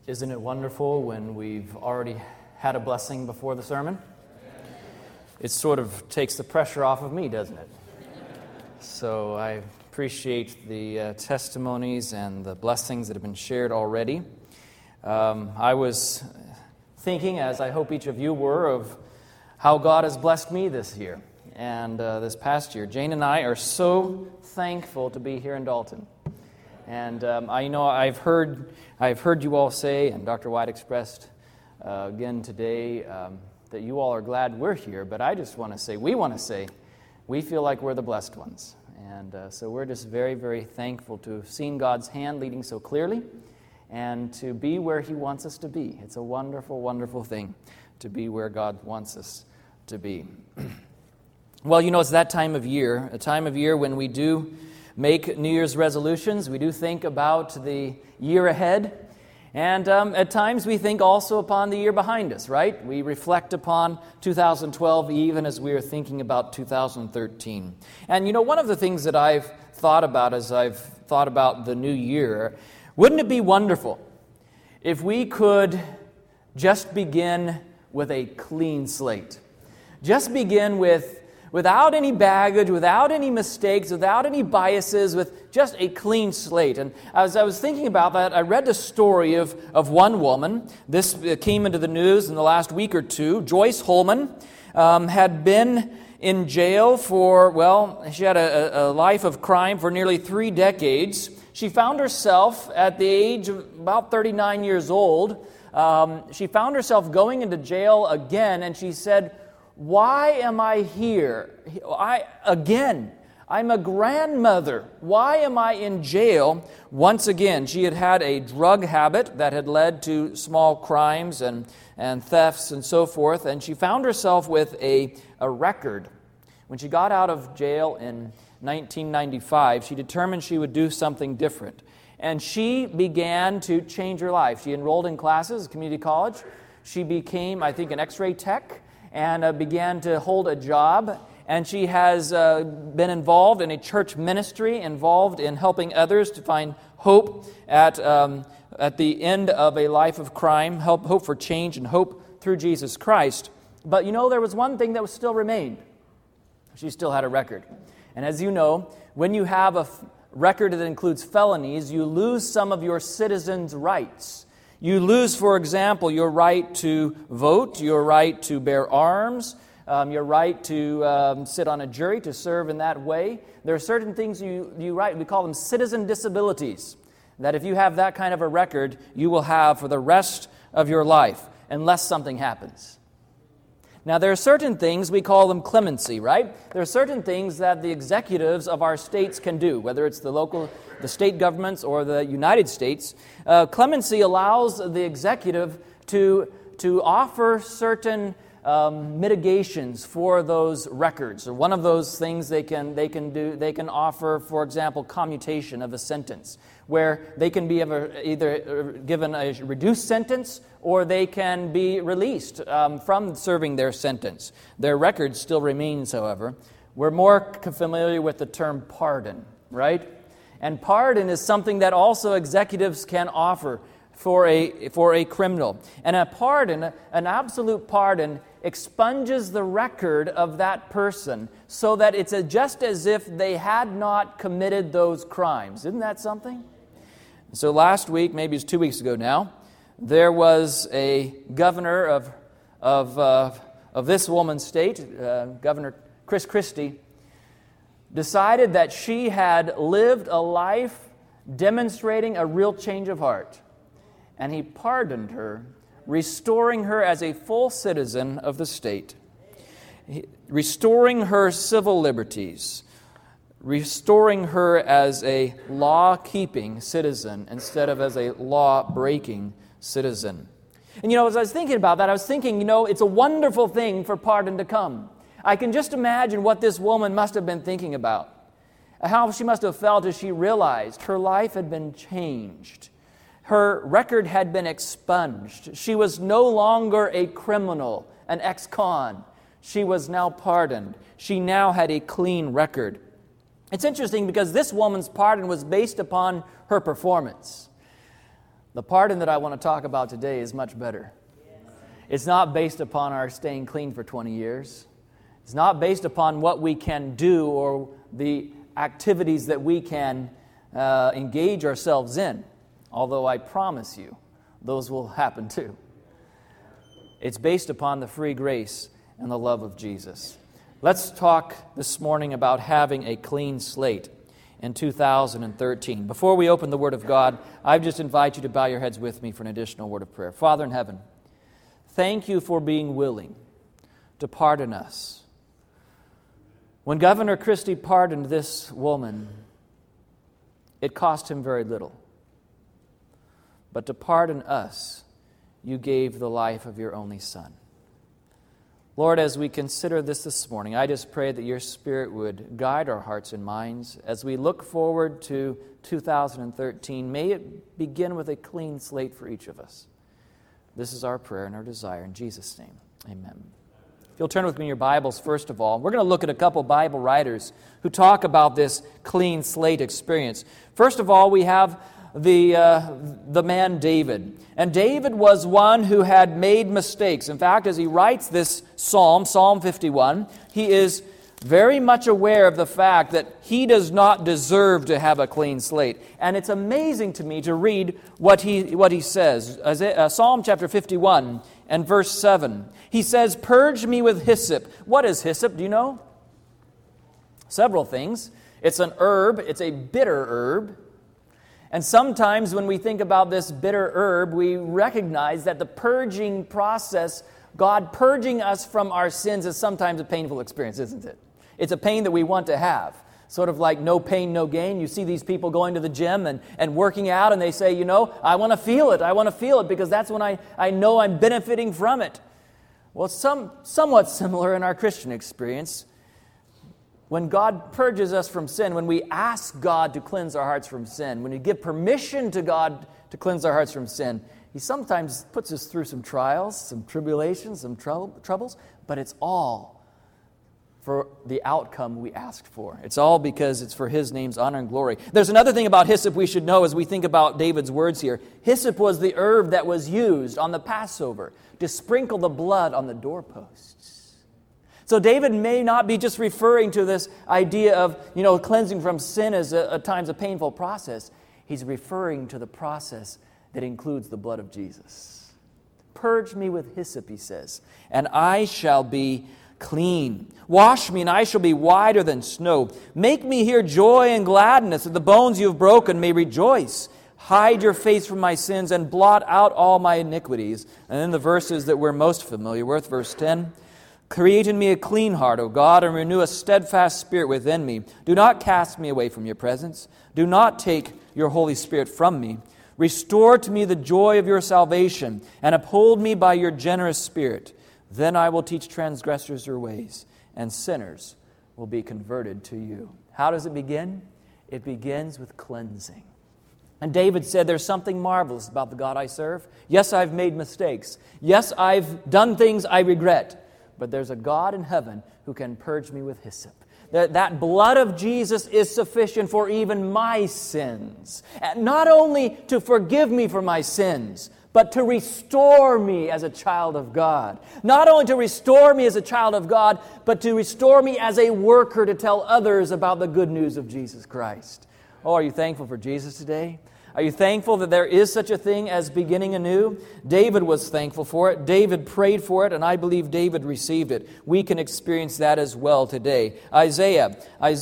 Isn't it wonderful when we've already had a blessing before the sermon? It sort of takes the pressure off of me, doesn't it? So I appreciate the testimonies and the blessings that have been shared already. I was thinking, as I hope each of you were, of how God has blessed me this year and this past year. Jane and I are so thankful to be here in Dalton. And I've heard you all say, and Dr. White expressed again today, that you all are glad we're here. But I just want to say, we feel like we're the blessed ones. And so we're just very, very thankful to have seen God's hand leading so clearly and to be where He wants us to be. It's a wonderful, wonderful thing to be where God wants us to be. Well, it's that time of year, a time of year when we do make New Year's resolutions. We do think about the year ahead. And at times we think also upon the year behind us, right? We reflect upon 2012 even as we are thinking about 2013. And one of the things that I've thought about as I've thought about the new year, wouldn't it be wonderful if we could just begin with a clean slate? Just begin without any baggage, without any mistakes, without any biases, with just a clean slate. And as I was thinking about that, I read the story of one woman. This came into the news in the last week or two. Joyce Holman had been in jail she had a life of crime for nearly 3 decades. She found herself at the age of about 39 years old. She found herself going into jail again, and she said, "Why am I here? I'm a grandmother. Why am I in jail once again?" She had had a drug habit that had led to small crimes and thefts and so forth, and she found herself with a record. When she got out of jail in 1995, she determined she would do something different. And she began to change her life. She enrolled in classes at community college. She became, I think, an x-ray tech, and began to hold a job. And she has been involved in a church ministry, involved in helping others to find hope at the end of a life of crime, hope for change and hope through Jesus Christ. But there was one thing that still remained. She still had a record. And as you know, when you have a record that includes felonies, you lose some of your citizens' rights. You lose, for example, your right to vote, your right to bear arms, your right to sit on a jury, to serve in that way. There are certain things you right. We call them citizen disabilities, that if you have that kind of a record, you will have for the rest of your life, unless something happens. Now, there are certain things, we call them clemency, right? There are certain things that the executives of our states can do, whether it's the state governments or the United States. Clemency allows the executive to offer certain mitigations for those records. Or one of those things they can offer, for example, commutation of a sentence, where they can be either given a reduced sentence or they can be released from serving their sentence. Their record still remains, however. We're more familiar with the term pardon, right? And pardon is something that also executives can offer for a criminal. And a pardon, an absolute pardon, expunges the record of that person so that it's just as if they had not committed those crimes. Isn't that something? So last week, maybe it's 2 weeks ago now, there was a governor of this woman's state, Governor Chris Christie, decided that she had lived a life demonstrating a real change of heart. And he pardoned her, restoring her as a full citizen of the state, restoring her civil liberties, restoring her as a law-keeping citizen instead of as a law-breaking citizen. And as I was thinking about that, I was thinking, it's a wonderful thing for pardon to come. I can just imagine what this woman must have been thinking about, how she must have felt as she realized her life had been changed. Her record had been expunged. She was no longer a criminal, an ex-con. She was now pardoned. She now had a clean record. It's interesting because this woman's pardon was based upon her performance. The pardon that I want to talk about today is much better. It's not based upon our staying clean for 20 years. It's not based upon what we can do or the activities that we can engage ourselves in, although I promise you those will happen too. It's based upon the free grace and the love of Jesus. Let's talk this morning about having a clean slate in 2013. Before we open the Word of God, I just invite you to bow your heads with me for an additional word of prayer. Father in heaven, thank you for being willing to pardon us. When Governor Christie pardoned this woman, it cost him very little. But to pardon us, you gave the life of your only Son. Lord, as we consider this morning, I just pray that your Spirit would guide our hearts and minds as we look forward to 2013. May it begin with a clean slate for each of us. This is our prayer and our desire. In Jesus' name, amen. If you'll turn with me in your Bibles, first of all, we're going to look at a couple Bible writers who talk about this clean slate experience. First of all, we have the man David. And David was one who had made mistakes. In fact, as he writes this psalm, Psalm 51, he is very much aware of the fact that he does not deserve to have a clean slate. And it's amazing to me to read what he says. Psalm chapter 51 and verse 7. He says, "Purge me with hyssop." What is hyssop? Do you know? Several things. It's an herb. It's a bitter herb. And sometimes when we think about this bitter herb, we recognize that the purging process, God purging us from our sins, is sometimes a painful experience, isn't it? It's a pain that we want to have. Sort of like no pain, no gain. You see these people going to the gym and working out, and they say, I want to feel it. I want to feel it because that's when I know I'm benefiting from it. Well, it's somewhat similar in our Christian experience. When God purges us from sin, when we ask God to cleanse our hearts from sin, when we give permission to God to cleanse our hearts from sin, He sometimes puts us through some trials, some tribulations, some troubles, but it's all for the outcome we asked for. It's all because it's for His name's honor and glory. There's another thing about hyssop we should know as we think about David's words here. Hyssop was the herb that was used on the Passover to sprinkle the blood on the doorposts. So David may not be just referring to this idea of, cleansing from sin as at times a painful process. He's referring to the process that includes the blood of Jesus. Purge me with hyssop, he says, and I shall be clean. Wash me, and I shall be whiter than snow. Make me hear joy and gladness, that the bones you have broken may rejoice. Hide your face from my sins and blot out all my iniquities. And then the verses that we're most familiar with, verse 10, "Create in me a clean heart, O God, and renew a steadfast spirit within me. Do not cast me away from your presence. Do not take your Holy Spirit from me. Restore to me the joy of your salvation, and uphold me by your generous spirit. Then I will teach transgressors your ways, and sinners will be converted to you." How does it begin? It begins with cleansing. And David said, there's something marvelous about the God I serve. Yes, I've made mistakes. Yes, I've done things I regret. But there's a God in heaven who can purge me with hyssop. That blood of Jesus is sufficient for even my sins. And not only to forgive me for my sins, but to restore me as a child of God. Not only to restore me as a child of God, but to restore me as a worker to tell others about the good news of Jesus Christ. Oh, are you thankful for Jesus today? Are you thankful that there is such a thing as beginning anew? David was thankful for it. David prayed for it, and I believe David received it. We can experience that as well today. Isaiah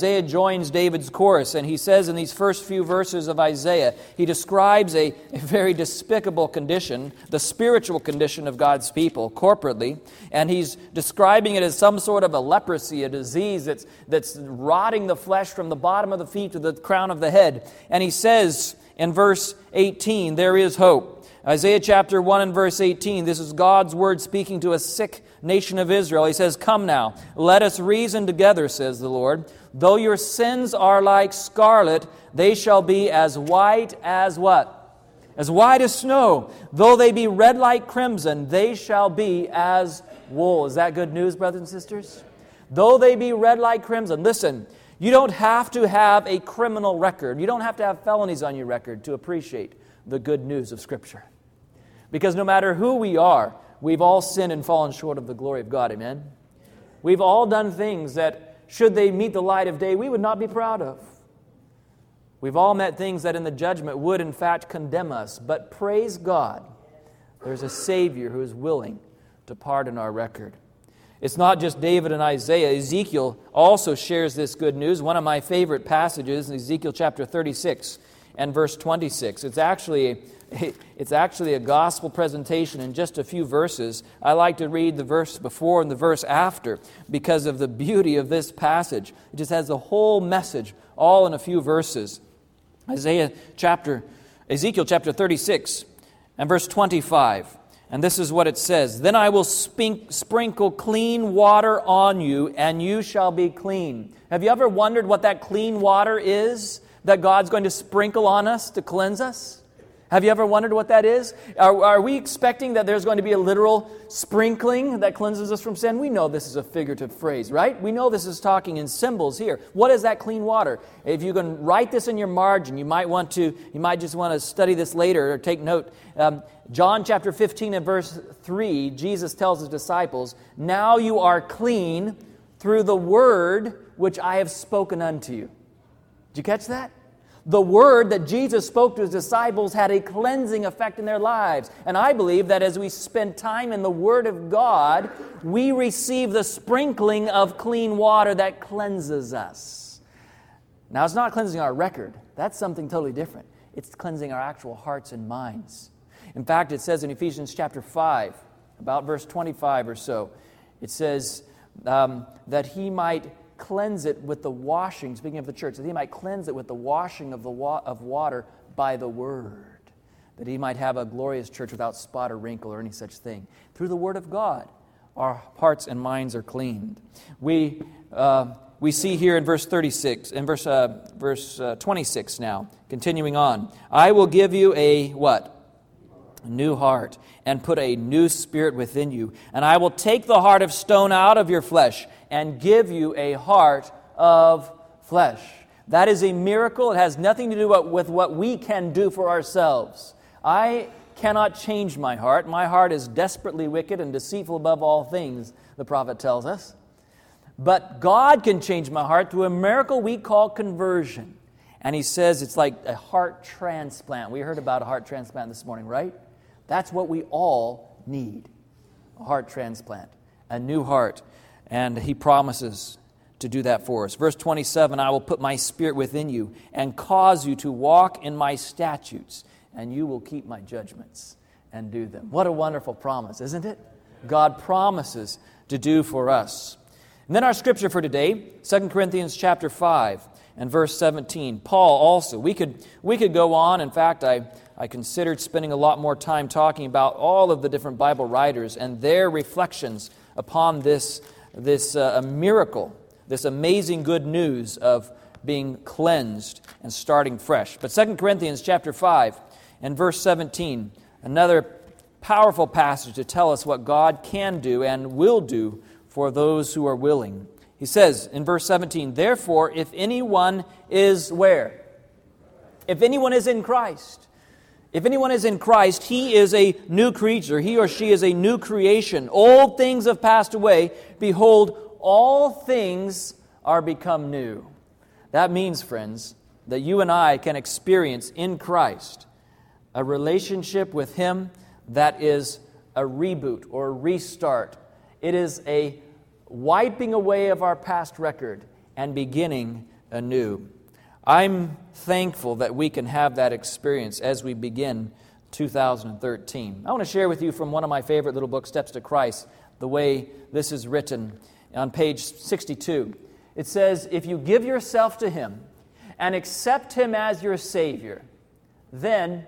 joins David's chorus, and he says in these first few verses of Isaiah, he describes a very despicable condition, the spiritual condition of God's people corporately, and he's describing it as some sort of a leprosy, a disease that's rotting the flesh from the bottom of the feet to the crown of the head. And he says in verse 18, there is hope. Isaiah chapter 1 and verse 18, this is God's word speaking to a sick nation of Israel. He says, "Come now, let us reason together, says the Lord. Though your sins are like scarlet, they shall be as white as" what? "As white as snow. Though they be red like crimson, they shall be as wool." Is that good news, brothers and sisters? Though they be red like crimson. Listen, you don't have to have a criminal record. You don't have to have felonies on your record to appreciate the good news of Scripture. Because no matter who we are, we've all sinned and fallen short of the glory of God. Amen? We've all done things that, should they meet the light of day, we would not be proud of. We've all met things that in the judgment would in fact condemn us. But praise God, there's a Savior who is willing to pardon our record. It's not just David and Isaiah. Ezekiel also shares this good news. One of my favorite passages in Ezekiel chapter 36 and verse 26. It's actually a gospel presentation in just a few verses. I like to read the verse before and the verse after because of the beauty of this passage. It just has the whole message all in a few verses. Ezekiel chapter 36 and verse 25. And this is what it says. Then I will sprinkle clean water on you, and you shall be clean. Have you ever wondered what that clean water is that God's going to sprinkle on us to cleanse us? Have you ever wondered what that is? Are we expecting that there's going to be a literal sprinkling that cleanses us from sin? We know this is a figurative phrase, right? We know this is talking in symbols here. What is that clean water? If you can write this in your margin, you might just want to study this later or take note. John chapter 15 and verse 3, Jesus tells his disciples, "Now you are clean through the word which I have spoken unto you." Did you catch that? The word that Jesus spoke to his disciples had a cleansing effect in their lives. And I believe that as we spend time in the Word of God, we receive the sprinkling of clean water that cleanses us. Now, it's not cleansing our record. That's something totally different. It's cleansing our actual hearts and minds. In fact, it says in Ephesians chapter 5, about verse 25 or so, it says that he might cleanse it with the washing, speaking of the church, that he might cleanse it with the washing of water by the Word, that he might have a glorious church without spot or wrinkle or any such thing. Through the Word of God, our hearts and minds are cleaned. We see here in verse 36, in verse 26 now, continuing on, I will give you a what? A new heart, and put a new spirit within you. And I will take the heart of stone out of your flesh and give you a heart of flesh. That is a miracle. It has nothing to do with what we can do for ourselves. I cannot change my heart. My heart is desperately wicked and deceitful above all things, the prophet tells us. But God can change my heart through a miracle we call conversion. And he says it's like a heart transplant. We heard about a heart transplant this morning, right? That's what we all need, a heart transplant, a new heart. And he promises to do that for us. Verse 27, I will put my spirit within you and cause you to walk in my statutes, and you will keep my judgments and do them. What a wonderful promise, isn't it? God promises to do for us. And then our scripture for today, 2 Corinthians chapter 5 and verse 17. Paul also. We could go on. In fact, I considered spending a lot more time talking about all of the different Bible writers and their reflections upon this miracle, this amazing good news of being cleansed and starting fresh. But 2 Corinthians chapter 5 and verse 17, another powerful passage to tell us what God can do and will do for those who are willing. He says in verse 17, therefore, if anyone is where? If anyone is in Christ. If anyone is in Christ, he is a new creature. He or she is a new creation. Old things have passed away. Behold, all things are become new. That means, friends, that you and I can experience in Christ a relationship with Him that is a reboot or a restart. It is a wiping away of our past record and beginning anew. I'm thankful that we can have that experience as we begin 2013. I want to share with you from one of my favorite little books, Steps to Christ, the way this is written on page 62. It says, if you give yourself to Him and accept Him as your Savior, then,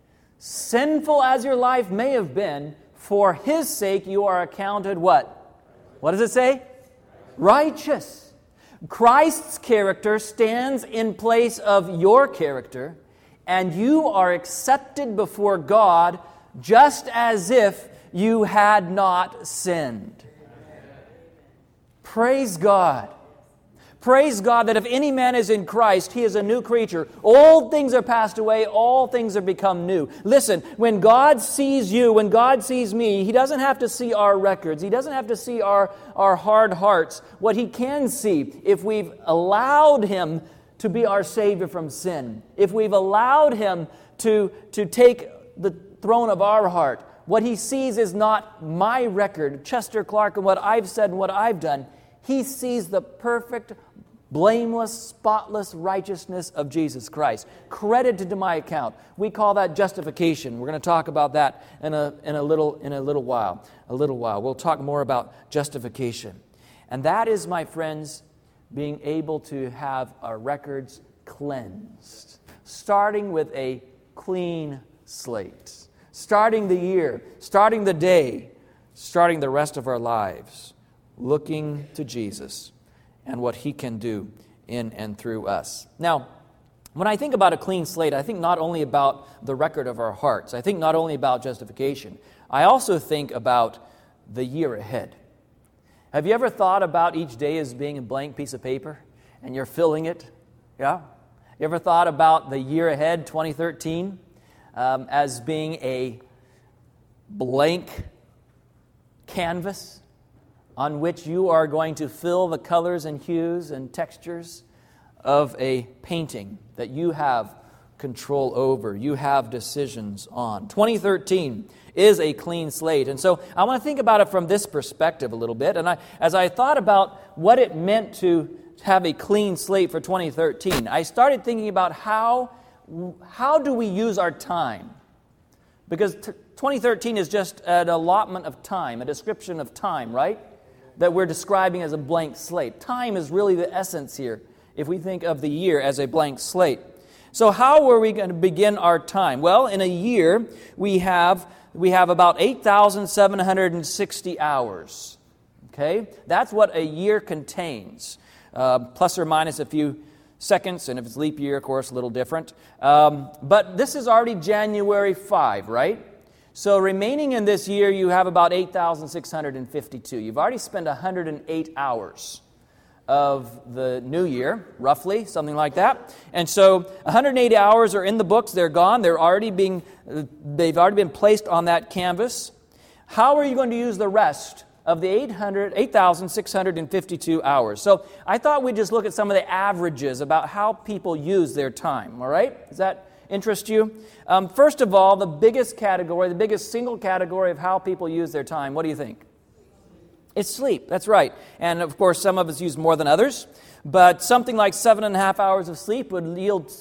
sinful as your life may have been, for His sake you are accounted what? What does it say? Righteous. Christ's character stands in place of your character, and you are accepted before God just as if you had not sinned. Praise God. Praise God that if any man is in Christ, he is a new creature. Old things are passed away, all things have become new. Listen, when God sees you, when God sees me, He doesn't have to see our records. He doesn't have to see our hard hearts. What He can see, if we've allowed Him to be our Savior from sin, if we've allowed Him to take the throne of our heart, what He sees is not my record, Chester Clark, and what I've said and what I've done. He sees the perfect, blameless, spotless righteousness of Jesus Christ, credited to my account. We call that justification. We're going to talk about that in a little while. We'll talk more about justification. And that is, my friends, being able to have our records cleansed, starting with a clean slate, starting the year, starting the day, starting the rest of our lives, looking to Jesus and what He can do in and through us. Now, when I think about a clean slate, I think not only about the record of our hearts. I think not only about justification. I also think about the year ahead. Have you ever thought about each day as being a blank piece of paper and you're filling it? Yeah? You ever thought about the year ahead, 2013, as being a blank canvas on which you are going to fill the colors and hues and textures of a painting that you have control over, you have decisions on? 2013 is a clean slate. And so I want to think about it from this perspective a little bit. And as I thought about what it meant to have a clean slate for 2013, I started thinking about how do we use our time? Because 2013 is just an allotment of time, a description of time, right? That we're describing as a blank slate. Time is really the essence here, if we think of the year as a blank slate. So how are we going to begin our time? Well, in a year, we have about 8,760 hours. Okay? That's what a year contains. Plus or minus a few seconds, and if it's leap year, of course, a little different. But this is already January 5, right? So remaining in this year, you have about 8,652. You've already spent 108 hours of the new year, roughly, something like that. And so 180 hours are in the books. They're gone. They've already been placed on that canvas. How are you going to use the rest of the 8,652 hours? So I thought we'd just look at some of the averages about how people use their time, all right? Does that interest you? First of all, the biggest single category of how people use their time, what do you think? It's sleep, that's right. And of course, some of us use more than others, but something like 7.5 hours of sleep would yield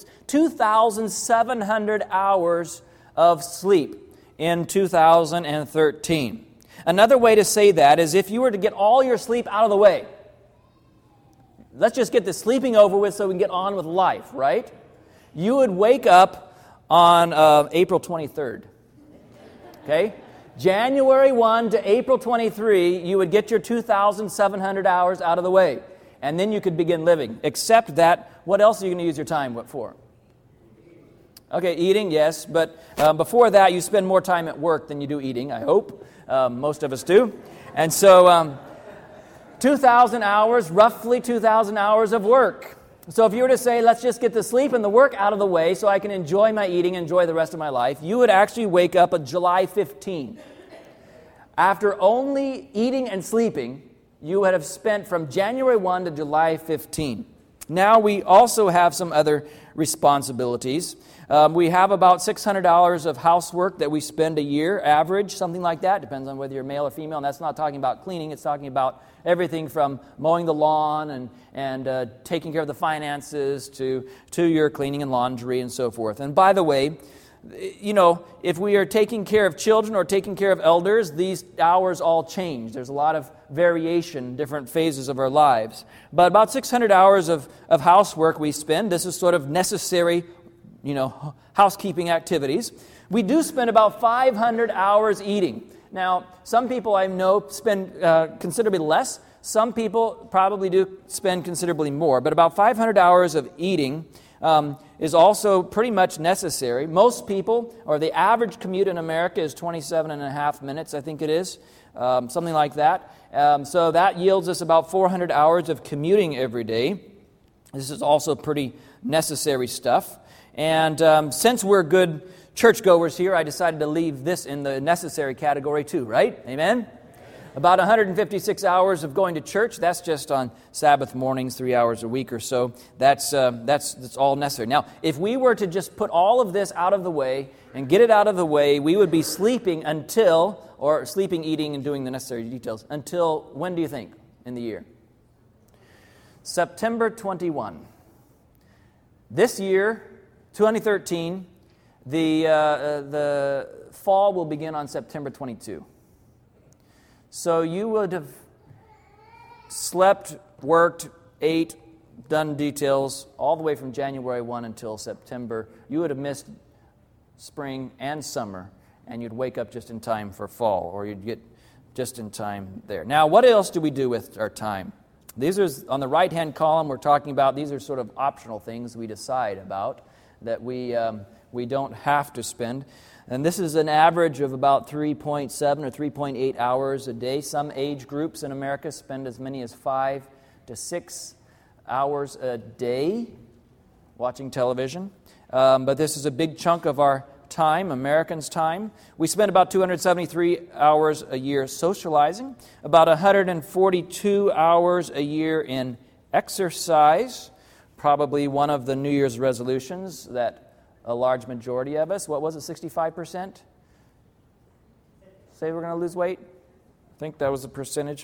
2,700 hours of sleep in 2013. Another way to say that is if you were to get all your sleep out of the way. Let's just get the sleeping over with so we can get on with life, right? You would wake up on April 23rd. Okay? January 1 to April 23, you would get your 2,700 hours out of the way. And then you could begin living. Except that, what else are you going to use your time for? Okay, eating, yes. But before that, you spend more time at work than you do eating, I hope. Most of us do. And so 2,000 hours, roughly 2,000 hours of work. So if you were to say, let's just get the sleep and the work out of the way so I can enjoy my eating, enjoy the rest of my life, you would actually wake up on July 15. After only eating and sleeping, you would have spent from January 1 to July 15. Now we also have some other responsibilities. We have about $600 of housework that we spend a year, average, something like that. Depends on whether you're male or female. And that's not talking about cleaning. It's talking about everything from mowing the lawn and taking care of the finances to your cleaning and laundry and so forth. And by the way, you know, if we are taking care of children or taking care of elders, these hours all change. There's a lot of variation, different phases of our lives. But about 600 hours of housework we spend. This is sort of necessary, housekeeping activities. We do spend about 500 hours eating. Now, some people I know spend considerably less. Some people probably do spend considerably more. But about 500 hours of eating is also pretty much necessary. Most people, or the average commute in America is 27 and a half minutes, I think it is, something like that. So that yields us about 400 hours of commuting every day. This is also pretty necessary stuff. And since we're good churchgoers here, I decided to leave this in the necessary category too, right? Amen? About 156 hours of going to church, that's just on Sabbath mornings, 3 hours a week or so. That's all necessary. Now, if we were to just put all of this out of the way and get it out of the way, we would be sleeping, eating, and doing the necessary details until, when do you think in the year? September 21. This year, 2013, the fall will begin on September 22. So you would have slept, worked, ate, done details all the way from January 1 until September. You would have missed spring and summer, and you'd wake up just in time for fall, or you'd get just in time there. Now, what else do we do with our time? These are, on the right-hand column, we're talking about, these are sort of optional things we decide about that we don't have to spend. And this is an average of about 3.7 or 3.8 hours a day. Some age groups in America spend as many as 5 to 6 hours a day watching television. But this is a big chunk of our time, Americans' time. We spend about 273 hours a year socializing, about 142 hours a year in exercise, probably one of the New Year's resolutions that a large majority of us, what was it, 65%? Say we're going to lose weight? I think that was the percentage.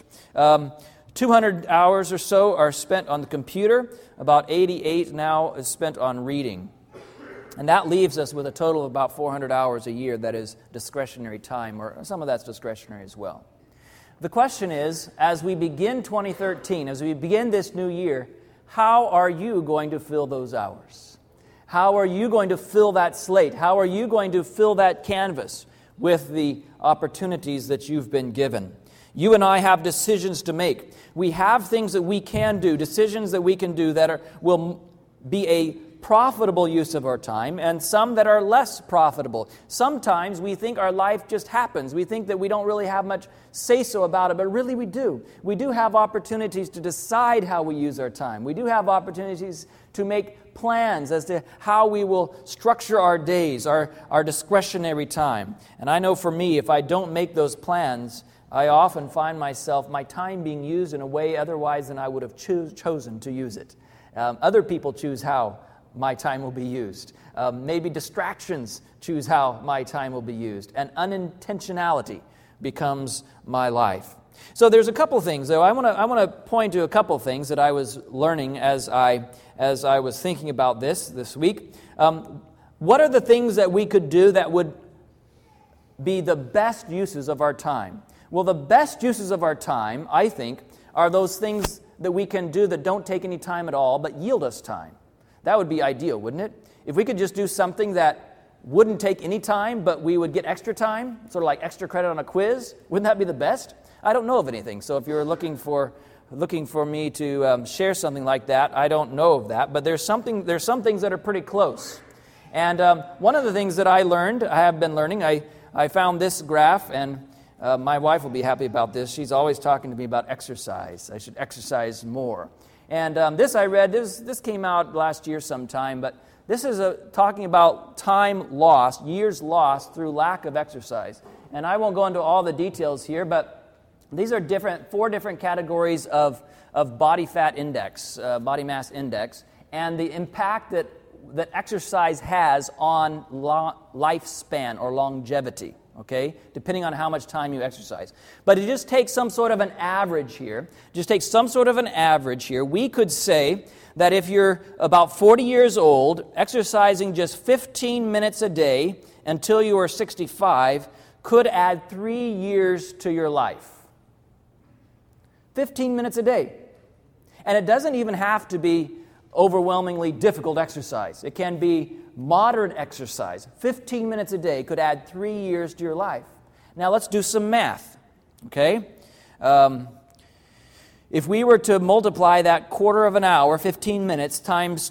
200 hours or so are spent on the computer. About 88 now is spent on reading. And that leaves us with a total of about 400 hours a year that is discretionary time, or some of that's discretionary as well. The question is, as we begin 2013, as we begin this new year, how are you going to fill those hours? How are you going to fill that slate? How are you going to fill that canvas with the opportunities that you've been given? You and I have decisions to make. We have things that we can do, decisions that we can do that will be a profitable use of our time, and some that are less profitable. Sometimes we think our life just happens. We think that we don't really have much say-so about it, but really we do. We do have opportunities to decide how we use our time. We do have opportunities to make plans as to how we will structure our days, our discretionary time. And I know for me, if I don't make those plans, I often find my time being used in a way otherwise than I would have chosen to use it. Other people choose how my time will be used. Maybe distractions choose how my time will be used. And unintentionality becomes my life. So there's a couple things, though. I want to point to a couple things that I was learning as I was thinking about this week. What are the things that we could do that would be the best uses of our time? Well, the best uses of our time, I think, are those things that we can do that don't take any time at all, but yield us time. That would be ideal, wouldn't it? If we could just do something that wouldn't take any time, but we would get extra time, sort of like extra credit on a quiz, wouldn't that be the best? I don't know of anything. So if you're looking for me to share something like that, I don't know of that. But there's some things that are pretty close. And one of the things that I have been learning, I found this graph, and my wife will be happy about this. She's always talking to me about exercise. I should exercise more. And this I read, this came out last year sometime, but this is talking about time lost, years lost through lack of exercise. And I won't go into all the details here, but these are four different categories of body fat index, body mass index, and the impact that exercise has on lifespan or longevity. Okay, depending on how much time you exercise. But it just takes some sort of an average here. We could say that if you're about 40 years old, exercising just 15 minutes a day until you are 65 could add 3 years to your life. 15 minutes a day. And it doesn't even have to be overwhelmingly difficult exercise. It can be moderate exercise. 15 minutes a day could add 3 years to your life. Now let's do some math, okay? If we were to multiply that quarter of an hour, 15 minutes, times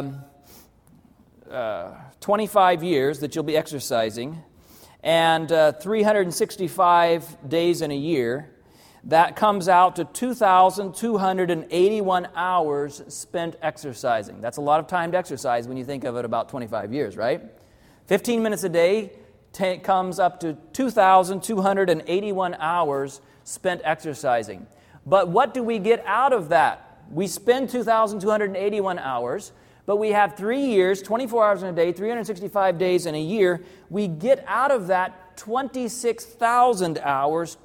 25 years that you'll be exercising, and 365 days in a year, that comes out to 2,281 hours spent exercising. That's a lot of time to exercise when you think of it about 25 years, right? 15 minutes a day comes up to 2,281 hours spent exercising. But what do we get out of that? We spend 2,281 hours, but we have 3 years, 24 hours in a day, 365 days in a year. We get out of that 26,000 hours,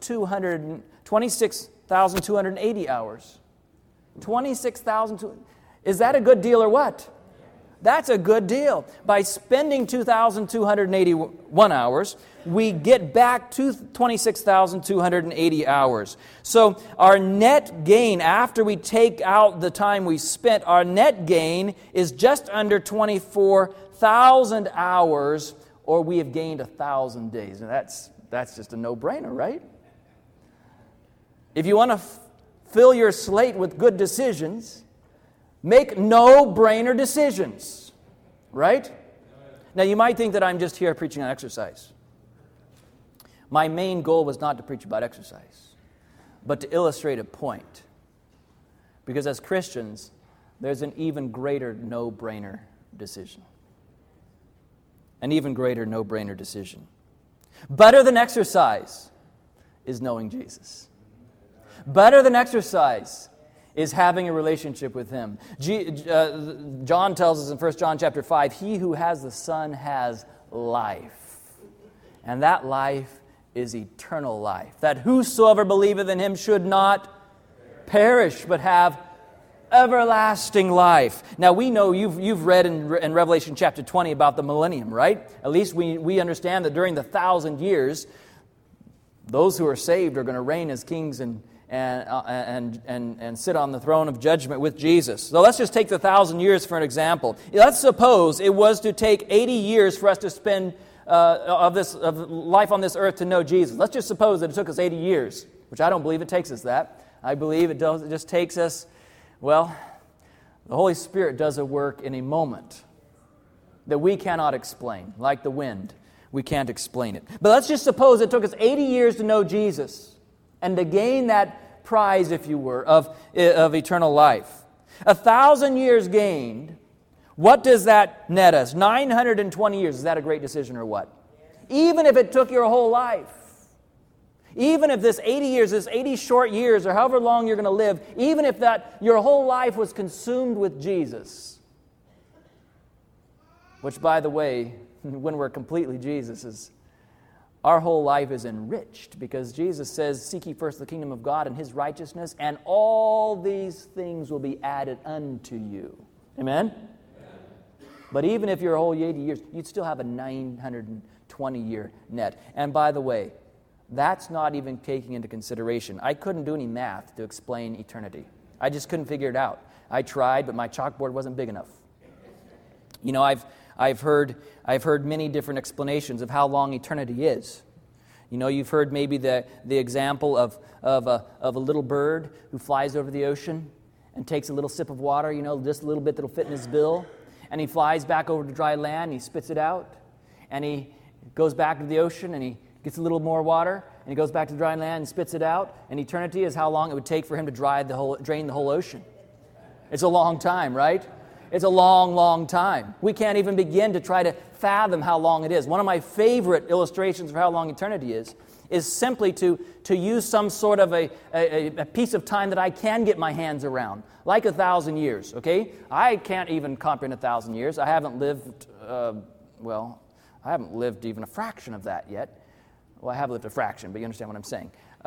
26,280 hours. 26,000. Is that a good deal or what? That's a good deal. By spending 2,281 hours, we get back to 26,280 hours. So our net gain, after we take out the time we spent, our net gain is just under 24,000 hours, or we have gained 1,000 days. And that's just a no-brainer, right? If you want to fill your slate with good decisions, make no-brainer decisions, right? Now, you might think that I'm just here preaching on exercise. My main goal was not to preach about exercise, but to illustrate a point. Because as Christians, there's an even greater no-brainer decision. An even greater no-brainer decision. Better than exercise is knowing Jesus. Better than exercise is having a relationship with Him. John tells us in 1 John chapter 5, he who has the Son has life. And that life is eternal life. That whosoever believeth in Him should not perish, but have everlasting life. Now we know you've read in Revelation chapter 20 about the millennium, right? At least we understand that during the 1,000 years, those who are saved are going to reign as kings and sit on the throne of judgment with Jesus. So let's just take the 1,000 years for an example. Let's suppose it was to take 80 years for us to spend of life on this earth to know Jesus. Let's just suppose that it took us 80 years, which I don't believe it takes us that. I believe it just takes us, well, the Holy Spirit does a work in a moment that we cannot explain, like the wind. We can't explain it. But let's just suppose it took us 80 years to know Jesus and to gain that prize, if you were, of eternal life. 1,000 years gained, what does that net us? 920 years. Is that a great decision or what? Even if it took your whole life. Even if this 80 years, this 80 short years, or however long you're going to live, even if that your whole life was consumed with Jesus, which, by the way, when we're completely Jesus's, our whole life is enriched, because Jesus says, seek ye first the kingdom of God and His righteousness, and all these things will be added unto you. Amen? But even if your whole 80 years, you'd still have a 920-year net. And by the way, that's not even taking into consideration. I couldn't do any math to explain eternity. I just couldn't figure it out. I tried, but my chalkboard wasn't big enough. You know, I've heard many different explanations of how long eternity is. You know, you've heard maybe the example of a little bird who flies over the ocean and takes a little sip of water, you know, just a little bit that'll fit in his bill, and he flies back over to dry land, and he spits it out, and he goes back to the ocean, and he gets a little more water, and he goes back to dry land and spits it out. And eternity is how long it would take for him to drain the whole ocean. It's a long time, right? It's a long, long time. We can't even begin to try to fathom how long it is. One of my favorite illustrations of how long eternity is simply to use some sort of a piece of time that I can get my hands around, like 1,000 years, okay? I can't even comprehend 1,000 years. I haven't lived, I haven't lived even a fraction of that yet. Well, I have lived a fraction, but you understand what I'm saying.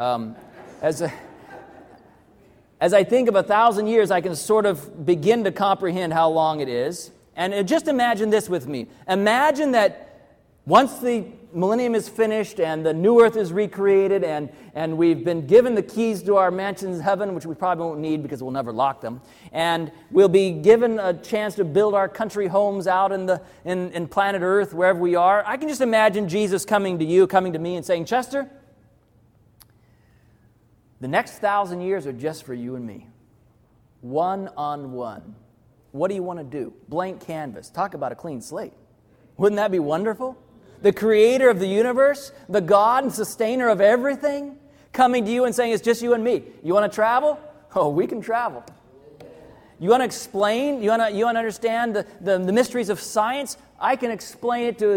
As I think of 1,000 years, I can sort of begin to comprehend how long it is. And just imagine this with me. Imagine that once the millennium is finished and the new earth is recreated and we've been given the keys to our mansions in heaven, which we probably won't need because we'll never lock them, and we'll be given a chance to build our country homes out in planet Earth, wherever we are. I can just imagine Jesus coming to you, coming to me and saying, Chester, the next 1,000 years are just for you and me. One-on-one. What do you want to do? Blank canvas. Talk about a clean slate. Wouldn't that be wonderful? The creator of the universe, the God and sustainer of everything, coming to you and saying, it's just you and me. You want to travel? Oh, we can travel. You want to explain? You want to understand the mysteries of science? I can explain it to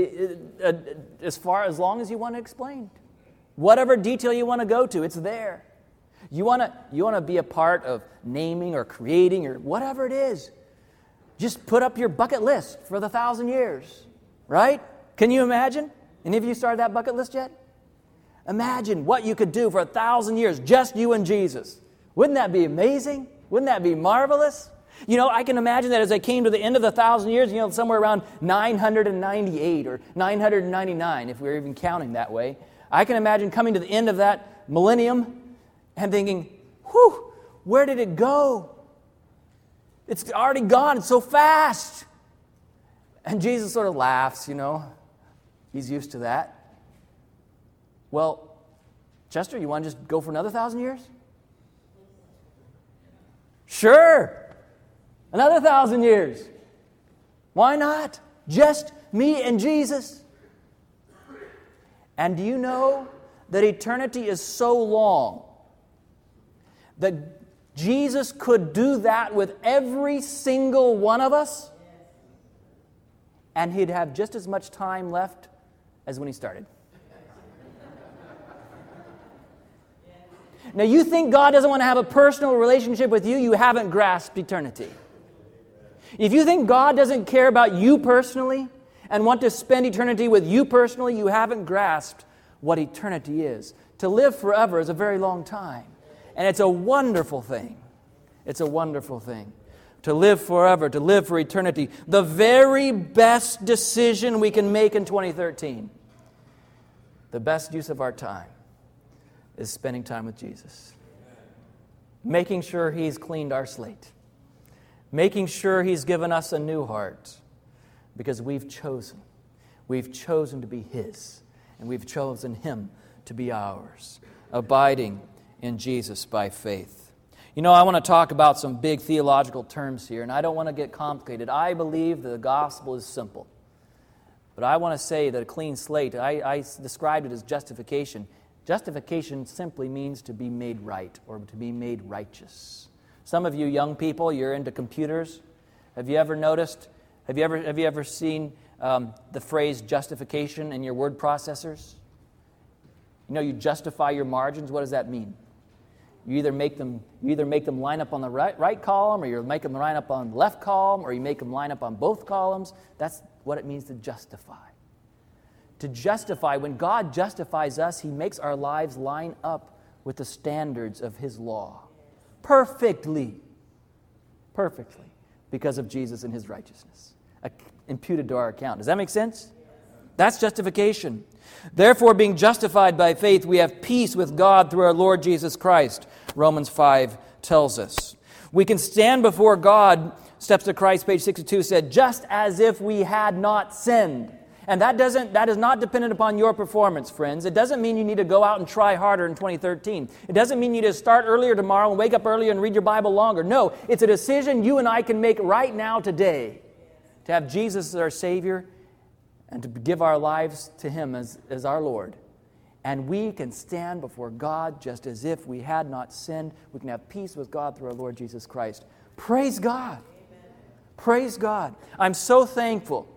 as long as you want to explain. Whatever detail you want to go to, it's there. You want to be a part of naming or creating or whatever it is. Just put up your bucket list for the 1,000 years, right? Can you imagine? Any of you started that bucket list yet? Imagine what you could do for 1,000 years, just you and Jesus. Wouldn't that be amazing? Wouldn't that be marvelous? I can imagine that as I came to the end of the 1,000 years, somewhere around 998 or 999, if we're even counting that way. I can imagine coming to the end of that millennium and thinking, whew, where did it go? It's already gone. It's so fast. And Jesus sort of laughs, He's used to that. Well, Chester, you want to just go for another 1,000 years? Sure. Another 1,000 years. Why not? Just me and Jesus. And do you know that eternity is so long that Jesus could do that with every single one of us, and He'd have just as much time left as when He started? Now, you think God doesn't want to have a personal relationship with you, you haven't grasped eternity. If you think God doesn't care about you personally and want to spend eternity with you personally, you haven't grasped what eternity is. To live forever is a very long time. And it's a wonderful thing. It's a wonderful thing. To live forever, to live for eternity. The very best decision we can make in 2013. The best use of our time is spending time with Jesus. Making sure He's cleaned our slate. Making sure He's given us a new heart. Because we've chosen. We've chosen to be His. And we've chosen Him to be ours. Abiding in Jesus by faith. I want to talk about some big theological terms here, and I don't want to get complicated. I believe the gospel is simple. But I want to say that a clean slate, I described it as justification. Justification simply means to be made right or to be made righteous. Some of you young people, you're into computers. Have you ever noticed, have you ever seen the phrase justification in your word processors? You justify your margins. What does that mean? You either make them line up on the right column, or you make them line up on the left column, or you make them line up on both columns. That's what it means to justify. To justify, when God justifies us, He makes our lives line up with the standards of His law. Perfectly. Because of Jesus and His righteousness. Imputed to our account. Does that make sense? That's justification. Therefore, being justified by faith, we have peace with God through our Lord Jesus Christ. Romans 5 tells us. We can stand before God, Steps to Christ, page 62, said, just as if we had not sinned. And that is not dependent upon your performance, friends. It doesn't mean you need to go out and try harder in 2013. It doesn't mean you need to start earlier tomorrow and wake up earlier and read your Bible longer. No, it's a decision you and I can make right now today to have Jesus as our Savior and to give our lives to Him as our Lord. And we can stand before God just as if we had not sinned. We can have peace with God through our Lord Jesus Christ. Praise God. Amen. Praise God. I'm so thankful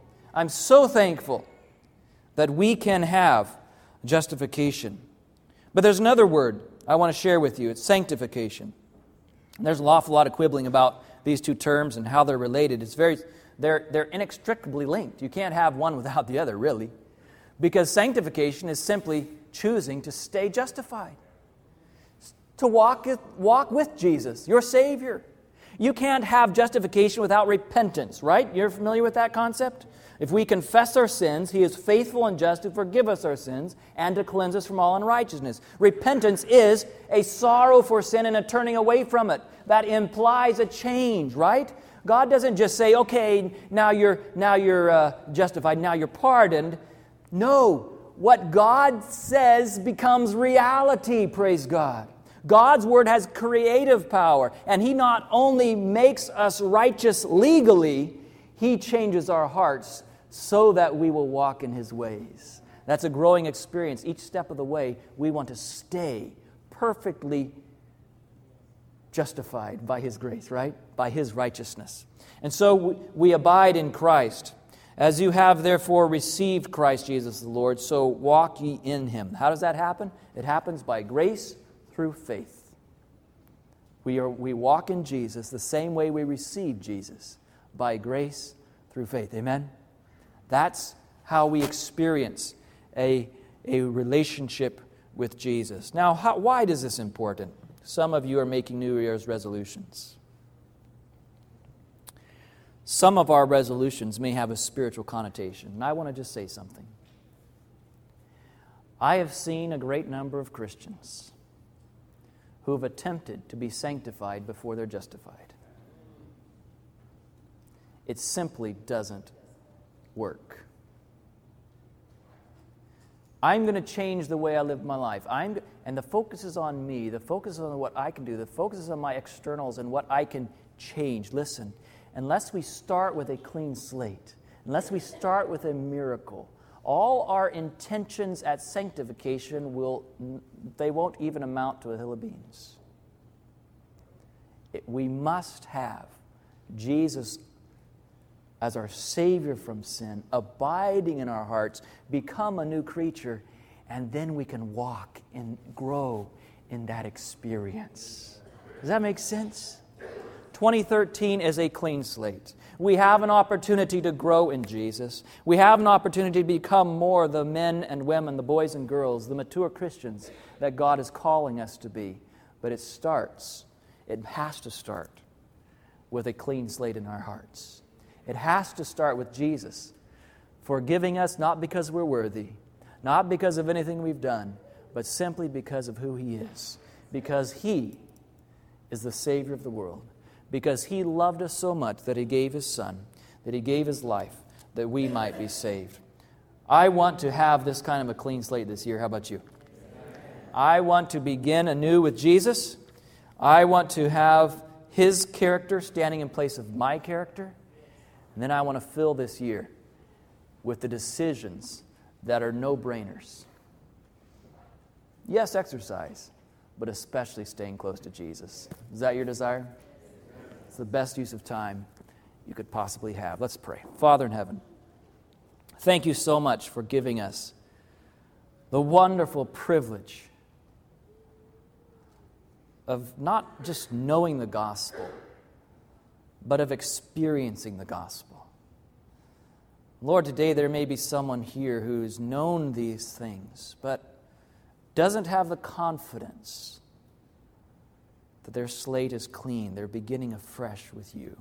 that we can have justification. But there's another word I want to share with you. It's sanctification. And there's an awful lot of quibbling about these two terms and how they're related. They're inextricably linked. You can't have one without the other, really. Because sanctification is simply choosing to stay justified. To walk with Jesus, your Savior. You can't have justification without repentance, right? You're familiar with that concept? If we confess our sins, He is faithful and just to forgive us our sins and to cleanse us from all unrighteousness. Repentance is a sorrow for sin and a turning away from it. That implies a change, right? God doesn't just say, okay, now you're justified, now you're pardoned. No, what God says becomes reality, praise God. God's Word has creative power, and He not only makes us righteous legally, He changes our hearts so that we will walk in His ways. That's a growing experience. Each step of the way, we want to stay perfectly justified by His grace, right? By His righteousness. And so we abide in Christ. As you have therefore received Christ Jesus the Lord, so walk ye in Him. How does that happen? It happens by grace through faith. We walk in Jesus the same way we receive Jesus, by grace through faith. Amen? That's how we experience a relationship with Jesus. Now, why is this important? Some of you are making New Year's resolutions. Some of our resolutions may have a spiritual connotation, and I want to just say something. I have seen a great number of Christians who have attempted to be sanctified before they're justified. It simply doesn't work. I'm going to change the way I live my life. And the focus is on me. The focus is on what I can do. The focus is on my externals and what I can change. Listen, unless we start with a clean slate, unless we start with a miracle, all our intentions at sanctification won't even amount to a hill of beans. We must have Jesus as our Savior from sin, abiding in our hearts, become a new creature, and then we can walk and grow in that experience. Does that make sense? 2013 is a clean slate. We have an opportunity to grow in Jesus. We have an opportunity to become more the men and women, the boys and girls, the mature Christians that God is calling us to be. But it has to start with a clean slate in our hearts. It has to start with Jesus forgiving us not because we're worthy, not because of anything we've done, but simply because of who He is. Because He is the Savior of the world. Because He loved us so much that He gave His Son, that He gave His life, that we might be saved. I want to have this kind of a clean slate this year. How about you? I want to begin anew with Jesus. I want to have His character standing in place of my character. And then I want to fill this year with the decisions that are no-brainers. Yes, exercise, but especially staying close to Jesus. Is that your desire? It's the best use of time you could possibly have. Let's pray. Father in heaven, thank You so much for giving us the wonderful privilege of not just knowing the gospel, but of experiencing the gospel. Lord, today there may be someone here who's known these things, but doesn't have the confidence that their slate is clean, they're beginning afresh with You.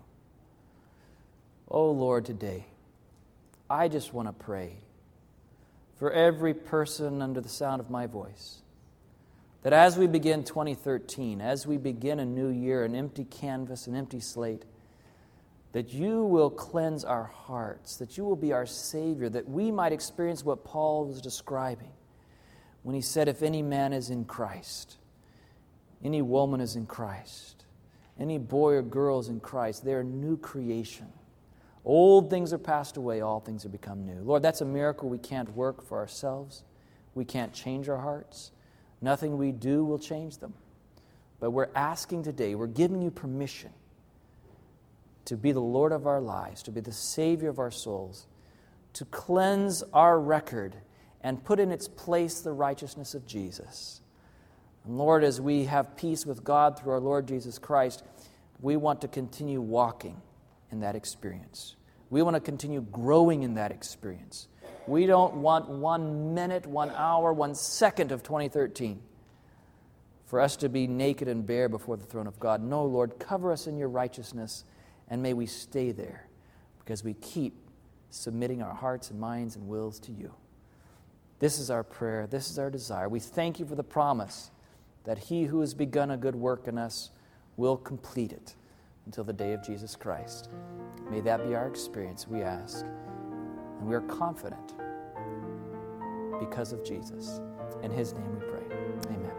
Oh Lord, today, I just want to pray for every person under the sound of my voice, that as we begin 2013, as we begin a new year, an empty canvas, an empty slate, that You will cleanse our hearts, that You will be our Savior, that we might experience what Paul was describing when he said, if any man is in Christ, any woman is in Christ, any boy or girl is in Christ, they're a new creation. Old things are passed away, all things have become new. Lord, that's a miracle we can't work for ourselves. We can't change our hearts. Nothing we do will change them. But we're asking today, we're giving You permission to be the Lord of our lives, to be the Savior of our souls, to cleanse our record and put in its place the righteousness of Jesus. And Lord, as we have peace with God through our Lord Jesus Christ, we want to continue walking in that experience. We want to continue growing in that experience. We don't want 1 minute, 1 hour, 1 second of 2013 for us to be naked and bare before the throne of God. No, Lord, cover us in Your righteousness, and may we stay there because we keep submitting our hearts and minds and wills to You. This is our prayer. This is our desire. We thank You for the promise that He who has begun a good work in us will complete it until the day of Jesus Christ. May that be our experience, we ask. And we are confident because of Jesus. In His name we pray. Amen.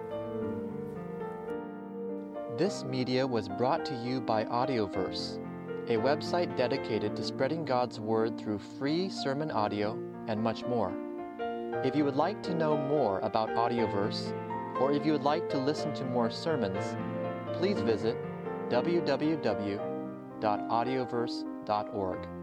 This media was brought to you by Audioverse, a website dedicated to spreading God's Word through free sermon audio and much more. If you would like to know more about Audioverse, or if you would like to listen to more sermons, please visit www.audioverse.org.